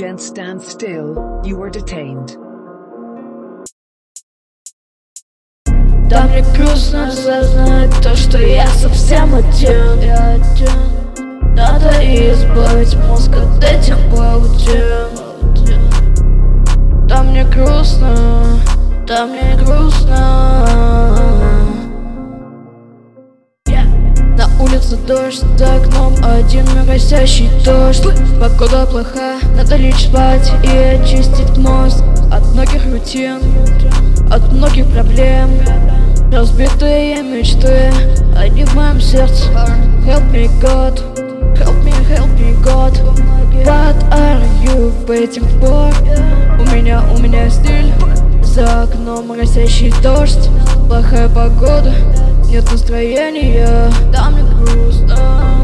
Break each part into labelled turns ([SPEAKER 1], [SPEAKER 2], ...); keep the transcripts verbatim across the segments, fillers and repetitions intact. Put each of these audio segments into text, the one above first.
[SPEAKER 1] Agent, stand still, you are detained.
[SPEAKER 2] Да, мне грустно осознать то, что я совсем один, я один. Надо избавить мозг от этих паутин. Да, мне грустно, да, мне грустно. На улице дождь, за окном один моросящий дождь. Погода плоха, надо лечь спать и очистить мозг от многих рутин, от многих проблем. Разбитые мечты, они в моем сердце. Help me God, help me, help me God. What are you waiting for? У меня, у меня стиль. За окном моросящий дождь, плохая погода, нет настроения, да мне грустно.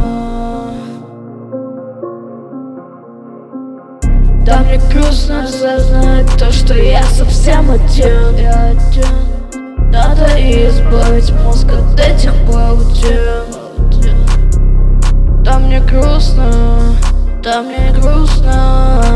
[SPEAKER 2] Да мне грустно осознать то, что я совсем один, я один. Надо избавить мозг от этих паутин. Да мне грустно, да мне грустно.